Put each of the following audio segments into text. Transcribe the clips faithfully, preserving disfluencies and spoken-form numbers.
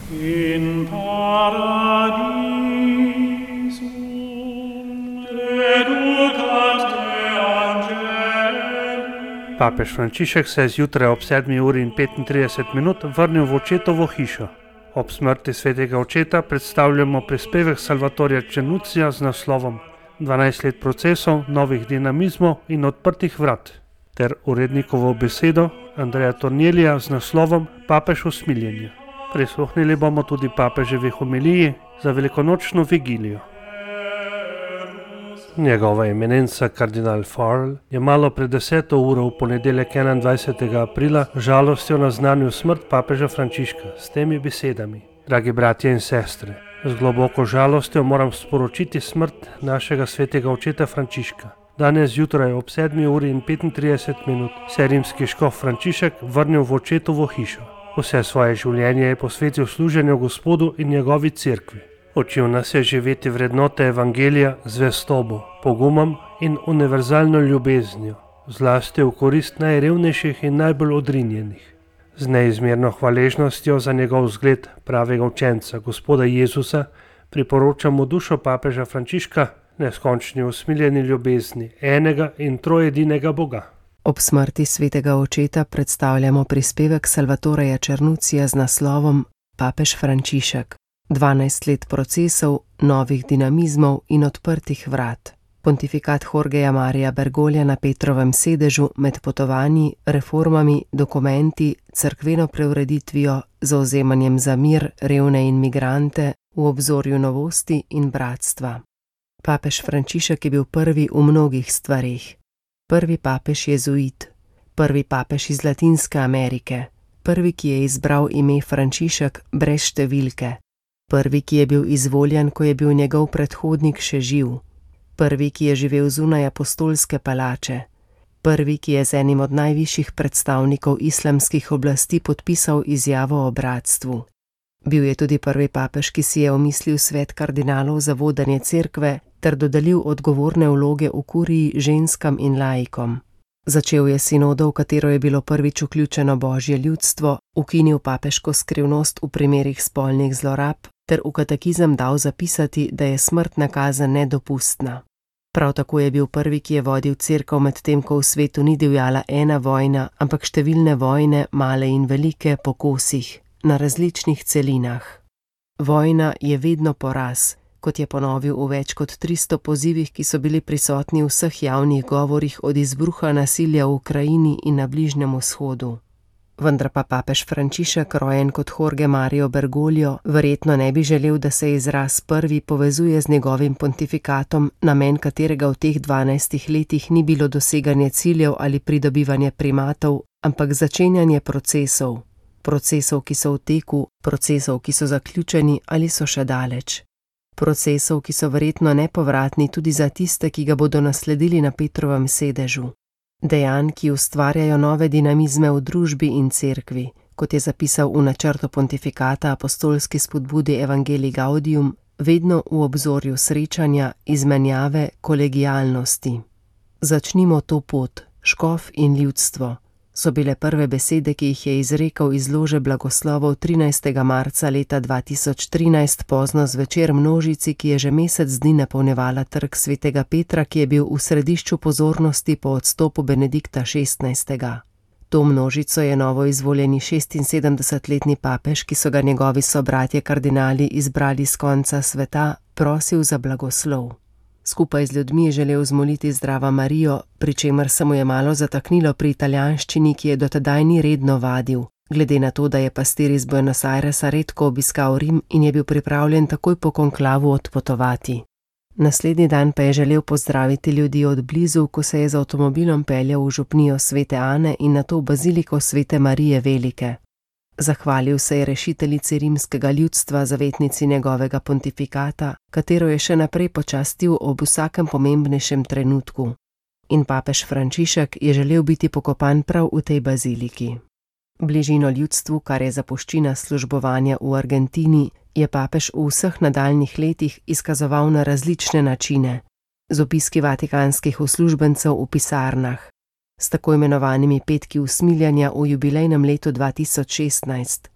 In paradisum reducat te angeli. Papež Frančišek se je zjutraj ob sedmi uri in petintrideset minut vrnil v očetovo hišo. Ob smrti svetega očeta predstavljamo prispevek Salvatorja Černucija z naslovom dvanajst let procesov, novih dinamizmov in odprtih vrat ter urednikovo besedo Andreja Tornelija z naslovom Papež usmiljenja. Prisluhnili bomo tudi papeževi homiliji za velikonočno vigilijo. Njegova eminenca kardinal Farrell je malo pred deseto uro v ponedeljek enaindvajsetega aprila žalostjo naznanil smrt papeža Frančiška s temi besedami: Dragi bratje in sestre, z globoko žalostjo moram sporočiti smrt našega svetega očeta Frančiška. Danes zjutraj ob sedmi uri in petintrideset minut se je rimski škof Frančišek vrnil v očetovo hišo. Vse svoje življenje je posvetil služenju Gospodu in njegovi cerkvi. Učil nas je živeti vrednote evangelija z zvestobo, pogumom in univerzalno ljubeznijo, zlasti v korist najrevnejših in najbolj odrinjenih. Z neizmerno hvaležnostjo za njegov zgled pravega učenca, Gospoda Jezusa, priporočamo dušo papeža Frančiška, neskončni usmiljeni ljubezni enega in trojedinega Boga. Ob smrti svetega očeta predstavljamo prispevek Salvatorja Černucija z naslovom Papež Frančišek. dvanajst let procesov, novih dinamizmov in odprtih vrat. Pontifikat Jorgeja Marija Bergoglia na Petrovem sedežu med potovanji, reformami, dokumenti, cerkveno preureditvijo, zavzemanjem za mir, revne in migrante, v obzorju novosti in bratstva. Papež Frančišek je bil prvi v mnogih stvareh. Prvi papež jezuit, prvi papež iz Latinske Amerike, prvi, ki je izbral ime Frančišek brez številke, prvi, ki je bil izvoljen, ko je bil njegov predhodnik še živ, prvi, ki je živel zunaj apostolske palače, prvi, ki je z enim od najvišjih predstavnikov islamskih oblasti podpisal izjavo o bratstvu. Bil je tudi prvi papež, ki si je omislil svet kardinalov za vodenje cerkve ter dodelil odgovorne vloge v kuriji ženskam in laikom. Začel je sinodo, v katero je bilo prvič vključeno božje ljudstvo, ukinil papeško skrivnost v primerih spolnih zlorab ter v katekizem dal zapisati, da je smrtna kazen nedopustna. Prav tako je bil prvi, ki je vodil cerkev medtem, ko v svetu ni divjala ena vojna, ampak številne vojne, male in velike, po kosih, na različnih celinah. Vojna je vedno poraz, kot je ponovil v več kot tristo pozivih, ki so bili prisotni v vseh javnih govorih od izbruha nasilja v Ukrajini in na Bližnjem vzhodu. Vendar pa papež Frančišek, rojen kot Jorge Mario Bergoglio, verjetno ne bi želel, da se izraz prvi povezuje z njegovim pontifikatom, namen katerega v teh dvanajstih letih ni bilo doseganje ciljev ali pridobivanje primatov, ampak začenjanje procesov. Procesov, ki so v teku, procesov, ki so zaključeni ali so še daleč. Procesov, ki so verjetno nepovratni tudi za tiste, ki ga bodo nasledili na Petrovem sedežu. Dejanj, ki ustvarjajo nove dinamizme v družbi in cerkvi, kot je zapisal v načrtu pontifikata apostolski spodbudi Evangelii Gaudium, vedno v obzorju srečanja, izmenjave, kolegialnosti. Začnimo to pot, škof in ljudstvo, so bile prve besede, ki jih je izrekel iz lože blagoslovov trinajstega marca leta dva tisoč trinajst pozno zvečer množici, ki je že mesec dni napolnjevala trg svetega Petra, ki je bil v središču pozornosti po odstopu Benedikta šestnajstega. To množico je novo izvoljeni šestinsedemdesetletni papež, ki so ga njegovi sobratje kardinali izbrali z konca sveta, prosil za blagoslov. Skupaj z ljudmi je želel zmoliti Zdrava Marijo, pri čemer se mu je malo zataknilo pri italijanščini, ki je dotedaj ni redno vadil, glede na to, da je pastir iz Buenos Airesa redko obiskal Rim in je bil pripravljen takoj po konklavu odpotovati. Naslednji dan pa je želel pozdraviti ljudi od blizu, ko se je z avtomobilom peljal v župnijo Svete Ane in nato v baziliko Svete Marije Velike. Zahvalil se je rešiteljici rimskega ljudstva, zavetnici njegovega pontifikata, katero je še naprej počastil ob vsakem pomembnejšem trenutku. In papež Frančišek je želel biti pokopan prav v tej baziliki. Bližino ljudstvu, kar je zapuščina službovanja v Argentini, je papež v vseh nadaljnjih letih izkazoval na različne načine, z obiski vatikanskih uslužbencev v pisarnah, s tako imenovanimi petki usmiljanja v jubilejnem letu dva tisoč šestnajst,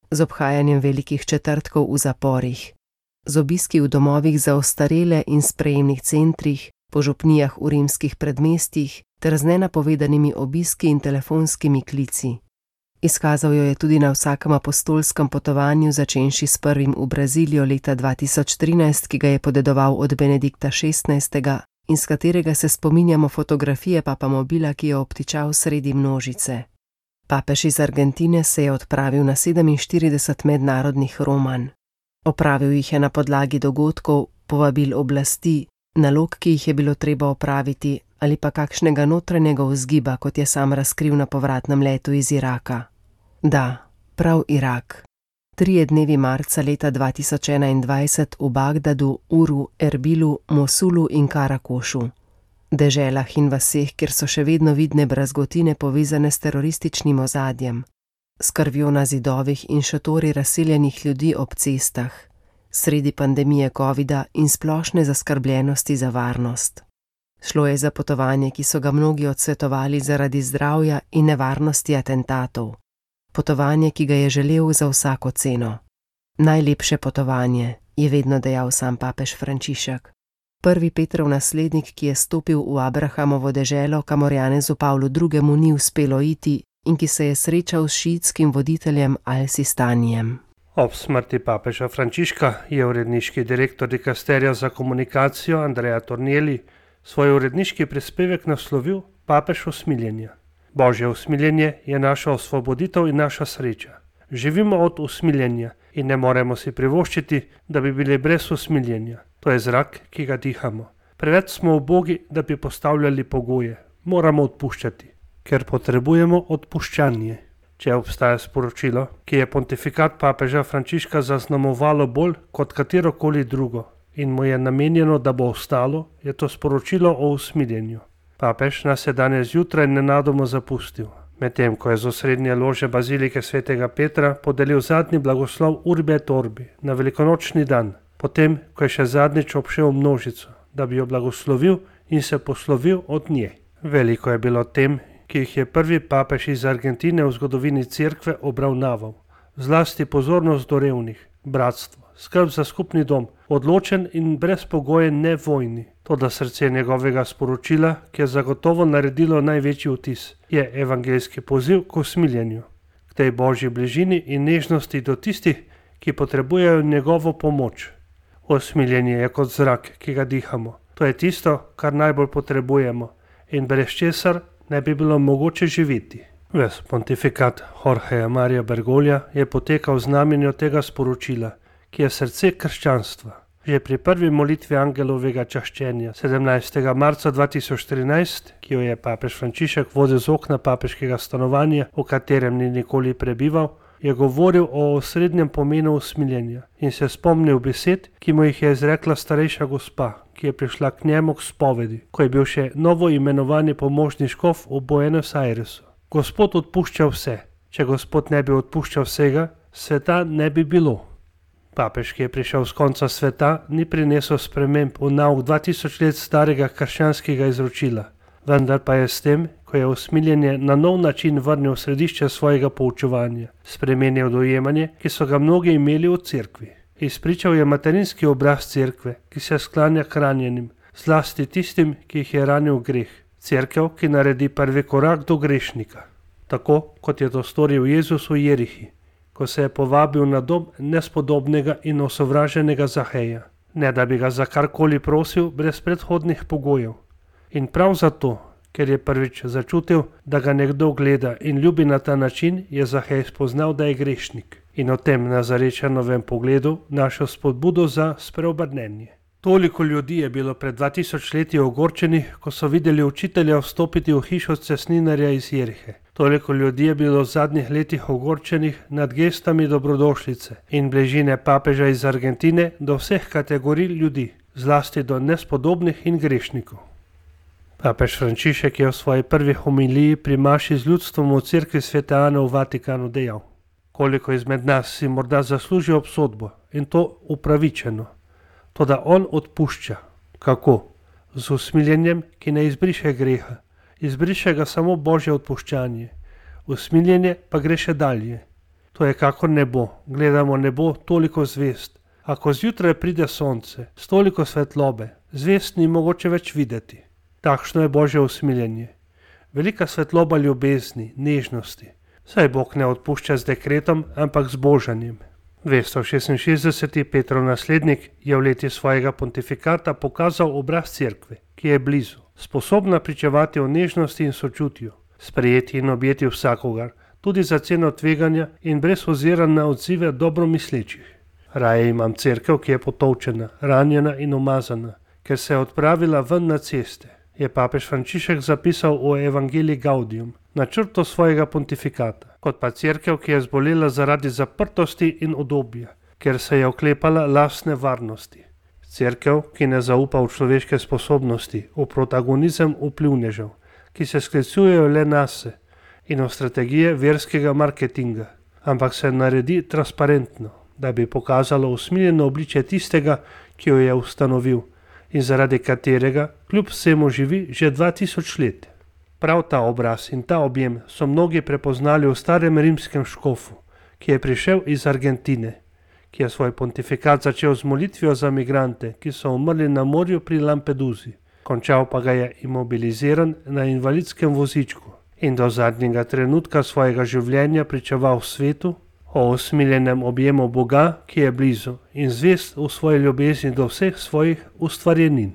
z obhajanjem velikih četrtkov v zaporih, z obiski v domovih za ostarele in sprejemnih centrih, po župnijah v rimskih predmestjih ter z nenapovedanimi obiski in telefonskimi klici. Izkazal jo je tudi na vsakem apostolskem potovanju, začenši s prvim v Brazilijo leta dva tisoč trinajst, ki ga je podedoval od Benedikta šestnajstega in s katerega se spominjamo fotografije papamobila, ki je obtičal sredi množice. Papež iz Argentine se je odpravil na sedeminštirideset mednarodnih romanj. Opravil jih je na podlagi dogodkov, povabil oblasti, nalog, ki jih je bilo treba opraviti, ali pa kakšnega notranjega vzgiba, kot je sam razkril na povratnem letu iz Iraka. Da, prav Irak. Trije dnevi marca leta dva tisoč enaindvajset v Bagdadu, Uru, Erbilu, Mosulu in Karakošu. Deželah in vaseh, kjer so še vedno vidne brazgotine povezane s terorističnim ozadjem, s krvjo na zidovih in šotori razseljenih ljudi ob cestah, sredi pandemije covida in splošne zaskrbljenosti za varnost. Šlo je za potovanje, ki so ga mnogi odsvetovali zaradi zdravja in nevarnosti atentatov. Potovanje, ki ga je želel za vsako ceno. Najlepše potovanje, je vedno dejal sam papež Frančišek. Prvi Petrov naslednik, ki je stopil v Abrahamovo deželo, kamor Janezu Pavlu drugemu ni uspelo iti in ki se je srečal s šiitskim voditeljem Al-Sistanijem. Ob smrti papeža Frančiška je uredniški direktor dikasterija za komunikacijo Andrea Tornielli svoj uredniški prispevek naslovil Papež usmiljenja. Božje usmiljenje je naša osvoboditev in naša sreča. Živimo od usmiljenja in ne moremo si privoščiti, da bi bili brez usmiljenja. To je zrak, ki ga dihamo. Preveč smo ubogi, da bi postavljali pogoje. Moramo odpuščati, ker potrebujemo odpuščanje. Če obstaja sporočilo, ki je pontifikat papeža Frančiška zaznamovalo bolj kot katerokoli drugo in mu je namenjeno, da bo ostalo, je to sporočilo o usmiljenju. Papež nas je danes zjutraj nenadoma zapustil, medtem ko je z osrednje lože bazilike svetega Petra podelil zadnji blagoslov Urbi et Orbi na velikonočni dan, potem ko je še zadnjič obšel množico, da bi jo blagoslovil in se poslovil od nje. Veliko je bilo tem, ki jih je prvi papež iz Argentine v zgodovini cerkve obravnaval. Zlasti pozornost do revnih, bratstvo, skrb za skupni dom, odločen in brezpogojen ne vojni. Toda srce njegovega sporočila, ki je zagotovo naredilo največji vtis, je evangeljski poziv k usmiljenju, k tej božji bližini in nežnosti do tistih, ki potrebujejo njegovo pomoč. Usmiljenje je kot zrak, ki ga dihamo. To je tisto, kar najbolj potrebujemo in brez česar ne bi bilo mogoče živeti. Ves pontifikat Jorgeja Marija Bergoglia je potekal v znamenju tega sporočila, ki je srce krščanstva. Že pri prvi molitvi angelovega čaščenja sedemnajstega marca dva tisoč trinajst, ki jo je papež Frančišek vodil z okna papeškega stanovanja, v katerem ni nikoli prebival, je govoril o osrednjem pomenu usmiljenja in se spomnil besed, ki mu jih je izrekla starejša gospa, ki je prišla k njemu k spovedi, ko je bil še novo imenovani pomožni škof v Buenos Airesu. Gospod odpušča vse. Če Gospod ne bi odpuščal vsega, sveta ne bi bilo. Papež, ki je prišel z konca sveta, ni prinesel sprememb v nauk dva tisoč let starega krščanskega izročila, vendar pa je s tem, ko je usmiljenje na nov način vrnil v središče svojega poučevanja, spremenil dojemanje, ki so ga mnogi imeli v cerkvi. Izpričal je materinski obraz cerkve, ki se sklanja k ranjenim, zlasti tistim, ki jih je ranil greh. Cerkev, ki naredi prvi korak do grešnika. Tako, kot je to storil Jezus v Jerihi, ko se je povabil na dom nespodobnega in osovraženega Zaheja, ne da bi ga za karkoli prosil brez predhodnih pogojev. In prav zato, ker je prvič začutil, da ga nekdo gleda in ljubi na ta način, je Zahej spoznal, da je grešnik in o tem Nazarečanovem pogledu našel spodbudo za spreobrnenje. Toliko ljudi je bilo pred dva tisoč leti ogorčenih, ko so videli učitelja vstopiti v hišo cestninarja iz Jerihe. Toliko ljudi je bilo v zadnjih letih ogorčenih nad gestami dobrodošlice in bližine papeža iz Argentine do vseh kategorij ljudi, zlasti do nespodobnih in grešnikov. Papež Frančišek je v svoji prvi homiliji pri maši z ljudstvom v cerkvi Svete Ane v Vatikanu dejal: koliko izmed nas si morda zasluži obsodbo in to upravičeno. Toda on odpušča. Kako? Z usmiljenjem, ki ne izbriše greha. Izbriše ga samo Božje odpuščanje. Usmiljenje pa gre še dalje. To je kakor nebo, gledamo nebo toliko zvest. A ko zjutraj pride sonce, s toliko svetlobe, zvest ni mogoče več videti. Takšno je Božje usmiljenje. Velika svetloba ljubezni, nežnosti. Saj Bog ne odpušča z dekretom, ampak z božanjem. dvesto šestinšestdeseti Petrov naslednik je v leti svojega pontifikata pokazal obraz cerkve, ki je blizu, sposobna pričevati o nežnosti in sočutju, sprejeti in objeti vsakogar, tudi za ceno tveganja in brez ozira na odzive dobromislečih. Raje imam cerkev, ki je potolčena, ranjena in umazana, ker se je odpravila ven na ceste, je papež Frančišek zapisal v Evangelii Gaudium, načrtu svojega pontifikata, kot pa cerkev, ki je zbolela zaradi zaprtosti in udobja, ker se je oklepala lastne varnosti. Cerkev, ki ne zaupa v človeške sposobnosti, v protagonizem vplivnežev, ki se sklicujejo le nase in v strategije verskega marketinga, ampak se naredi transparentno, da bi pokazalo usmiljeno obličje tistega, ki jo je ustanovil in zaradi katerega kljub vsemu živi že dva tisoč let. Prav ta obraz in ta objem so mnogi prepoznali v starem rimskem škofu, ki je prišel iz Argentine, ki je svoj pontifikat začel z molitvijo za migrante, ki so umrli na morju pri Lampeduzi, končal pa ga je imobiliziran na invalidskem vozičku in do zadnjega trenutka svojega življenja pričeval svetu o usmiljenem objemu Boga, ki je blizu in zvest v svoji ljubezni do vseh svojih ustvarjenin.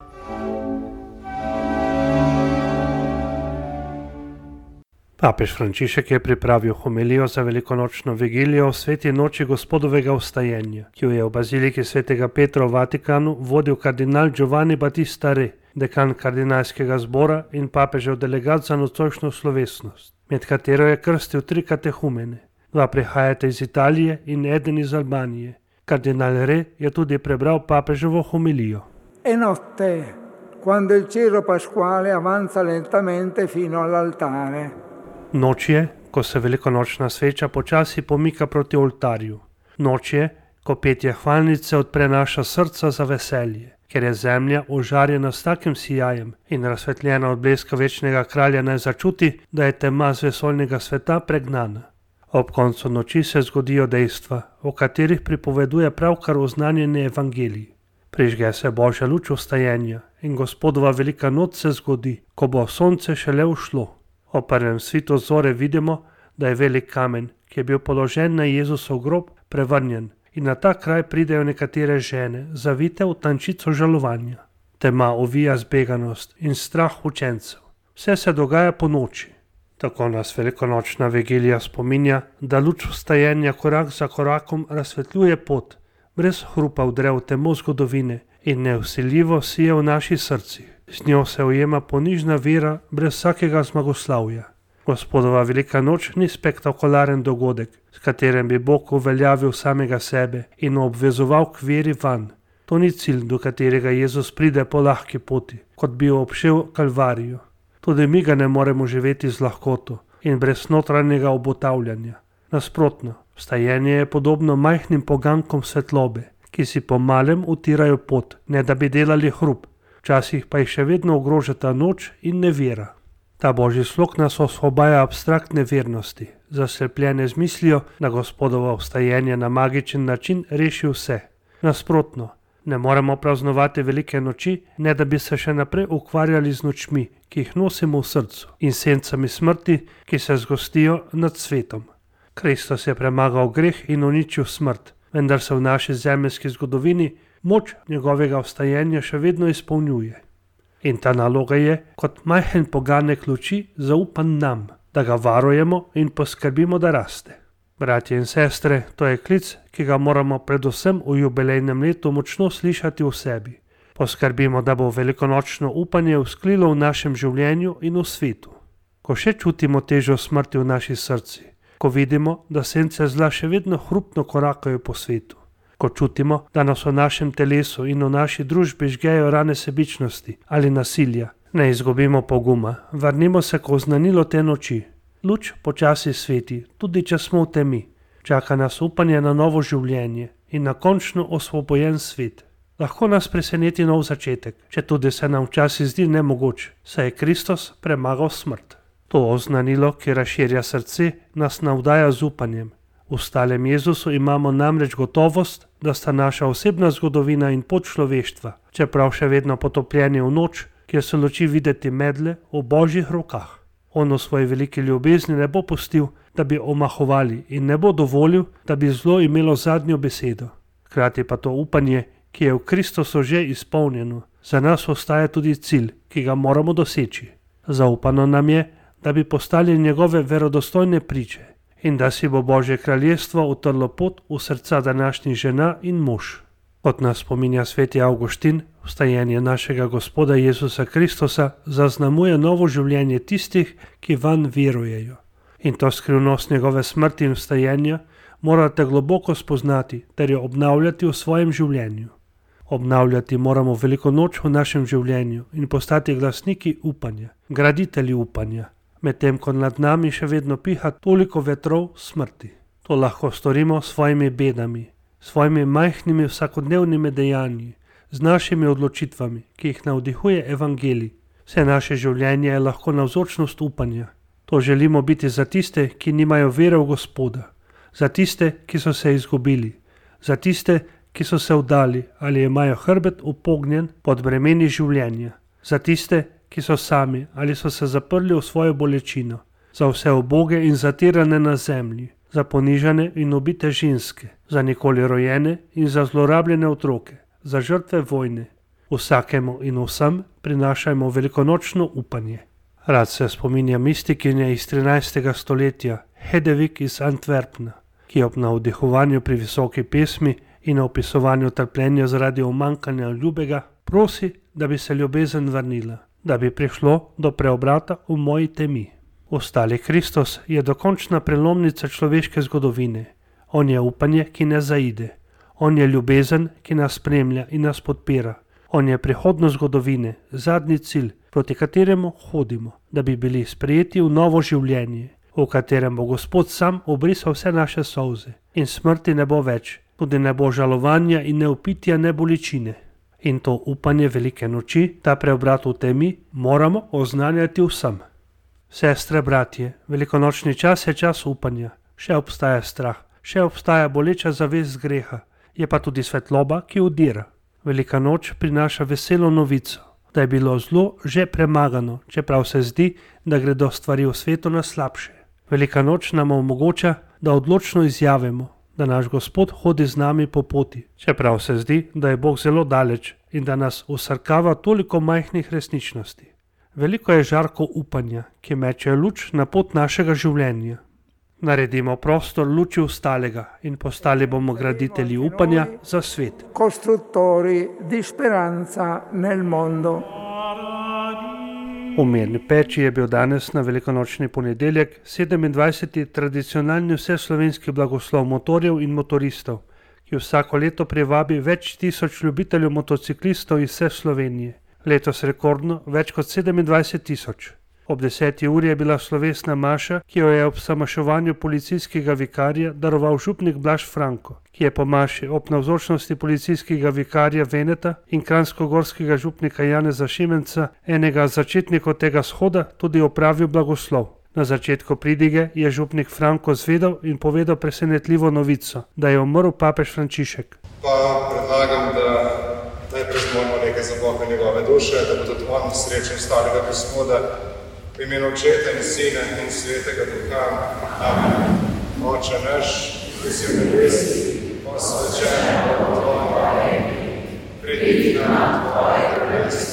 Papež Frančišek je pripravil homilijo za velikonočno vigilijo v sveti noči Gospodovega vstajenja, ki jo je v baziliki svetega Petra v Vatikanu vodil kardinal Giovanni Battista Re, dekan kardinalskega zbora in papežev delegat za nocojšnjo slovesnost, med katero je krstil tri katehumene. Dva prihajata iz Italije in eden iz Albanije. Kardinal Re je tudi prebral papeževo homilijo. E notte, quando il cero pasquale avanza lentamente fino all'altare. Noč je, ko se velikonočna sveča počasi pomika proti oltarju. Noč je, ko petje hvalnice odpre naša srca za veselje, ker je zemlja ožarjena s takim sijajem in razsvetljena od bleska večnega kralja naj začuti, da je tema z vesoljnega sveta pregnana. Ob koncu noči se zgodijo dejstva, o katerih pripoveduje pravkar oznanjeni evangelij. Prižge se Božja luč vstajenja in Gospodova velika noč se zgodi, ko bo sonce šele ušlo. O prvem svitu zore vidimo, da je velik kamen, ki je bil položen na Jezusov grob, prevrnjen in na ta kraj pridejo nekatere žene, zavite v tančico žalovanja. Tema ovija zbeganost in strah učencev. Vse se dogaja po noči. Tako nas velikonočna vigilija spominja, da luč vstajenja korak za korakom razsvetljuje pot, brez hrupa vdre v temo zgodovine in nevsiljivo sije v naših srcih. Z njo se ujema ponižna vera brez vsakega zmagoslavja. Gospodova velika noč ni spektakularen dogodek, s katerim bi Bog uveljavil samega sebe in obvezoval k veri van. To ni cilj, do katerega Jezus pride po lahki poti, kot bi obšel Kalvarijo. Tudi mi ga ne moremo živeti z lahkoto in brez notranjega obotavljanja. Nasprotno, vstajenje je podobno majhnim pogankom svetlobe, ki si po malem utirajo pot, ne da bi delali hrup, včasih pa jih še vedno ogrožata noč in nevera. Ta božji slog nas osvobaja abstraktne vernosti, zaslepljene z mislijo, da Gospodovo vstajenje na magičen način reši vse. Nasprotno, ne moremo praznovati velike noči, ne da bi se še naprej ukvarjali z nočmi, ki jih nosimo v srcu, in sencami smrti, ki se zgostijo nad svetom. Kristus je premagal greh in uničil smrt, vendar se v naši zemeljski zgodovini moč njegovega vstajenja še vedno izpolnjuje. In ta naloga je, kot majhen poganek luči, zaupan nam, da ga varujemo in poskrbimo, da raste. Bratje in sestre, to je klic, ki ga moramo predvsem v jubilejnem letu močno slišati v sebi. Poskrbimo, da bo velikonočno upanje vzklilo v našem življenju in v svetu. Ko še čutimo težo smrti v naši srci, ko vidimo, da sence zla še vedno hrupno korakajo po svetu, ko čutimo, da nas v našem telesu in v naši družbi žgejo rane sebičnosti ali nasilja, ne izgubimo poguma, vrnimo se k oznanilu te noči. Luč počasi sveti, tudi če smo v temi. Čaka nas upanje na novo življenje in na končno osvobojen svet. Lahko nas preseneti nov začetek, če tudi se nam včasih zdi nemogoč, saj je Kristus premagal smrt. To oznanilo, ki razširja srce, nas navdaja z upanjem. V stalem Jezusu imamo namreč gotovost, da sta naša osebna zgodovina in pot človeštva, čeprav še vedno potopljeni v noč, kjer so luči videti medle, v Božjih rokah. On v svoji veliki ljubezni ne bo pustil, da bi omahovali in ne bo dovolil, da bi zlo imelo zadnjo besedo. Hkrati pa to upanje, ki je v Kristusu že izpolnjeno, za nas ostaja tudi cilj, ki ga moramo doseči. Zaupano nam je, da bi postali njegove verodostojne priče in da si bo Božje kraljestvo utrlo pot v srca današnjih žena in mož. Kot nas spominja sveti Avguštin, vstajenje našega Gospoda Jezusa Kristusa zaznamuje novo življenje tistih, ki vanj verujejo. In to skrivnost njegove smrti in vstajenja morate globoko spoznati ter jo obnavljati v svojem življenju. Obnavljati moramo veliko noč v našem življenju in postati glasniki upanja, graditelji upanja, medtem ko nad nami še vedno piha toliko vetrov smrti. To lahko storimo s svojimi bedami, svojimi majhnimi vsakodnevnimi dejanji, z našimi odločitvami, ki jih navdihuje evangelij. Vse naše življenje je lahko navzočnost upanja. To želimo biti za tiste, ki nimajo vere v Gospoda, za tiste, ki so se izgubili, za tiste, ki so se vdali ali imajo hrbet upognjen pod bremeni življenja, za tiste, ki so sami ali so se zaprli v svojo bolečino, za vse uboge in zatirane na zemlji, za ponižane in ubite ženske, za nikoli rojene in za zlorabljene otroke, za žrtve vojne. Vsakemu in vsem prinašajmo velikonočno upanje. Rad se spominja mistikinje iz trinajstega stoletja, Hedevig iz Antwerpna, ki ob navdihovanju pri visoki pesmi in opisovanju trpljenja zaradi umanjkanja ljubega prosi, da bi se ljubezen vrnila, da bi prišlo do preobrata v moji temi. Ostali Kristus je dokončna prelomnica človeške zgodovine. On je upanje, ki ne zaide. On je ljubezen, ki nas spremlja in nas podpira. On je prihodnost zgodovine, zadnji cilj, proti kateremu hodimo, da bi bili sprejeti v novo življenje, v katerem bo Gospod sam obrisal vse naše solze in smrti ne bo več, tudi ne bo žalovanja in ne upitja, ne bolečine. In to upanje velike noči, ta preobrat v temi, moramo oznanjati vsem. Sestre, bratje, velikonočni čas je čas upanja. Še obstaja strah, še obstaja boleča zavest greha, je pa tudi svetloba, ki udira. Velika noč prinaša veselo novico, da je bilo zlo že premagano, čeprav se zdi, da gredo stvari v svetu na slabše. Velika noč nam omogoča, da odločno izjavimo, da naš Gospod hodi z nami po poti, čeprav se zdi, da je Bog zelo daleč in da nas usrkava toliko majhnih resničnosti. Veliko je žarko upanja, ki meče luč na pot našega življenja. Naredimo prostor luči ostalega in postali bomo graditelji upanja za svet. Costruttori di speranza nel mondo. V Mirni peči je bil danes na velikonočni ponedeljek sedemindvajseti tradicionalni vseslovenski blagoslov motorjev in motoristov, ki vsako leto privabi več tisoč ljubiteljev motociklistov iz vse Slovenije. Letos rekordno več kot sedemindvajset tisoč. Ob deseti uri je bila slovesna maša, ki jo je ob samaševanju policijskega vikarja daroval župnik Blaž Franko, ki je po maši ob navzočnosti policijskega vikarja Veneta in kranjskogorskega župnika Janeza Šimenca, enega začetnikov tega shoda, tudi opravil blagoslov. Na začetku pridige je župnik Franko zvedel in povedal presenetljivo novico, da je umrl papež Frančišek. Pa predlagam, da najprej zmolimo nekaj za Boga njegove duše, da bo tudi on srečen stalega Gospoda, v imenu Očeta in Sina in Svetega Duha. Amen. Oče naš, ki si v nebesih, posvečen bo tvoje ime, pridi nam tvoje kraljestvo.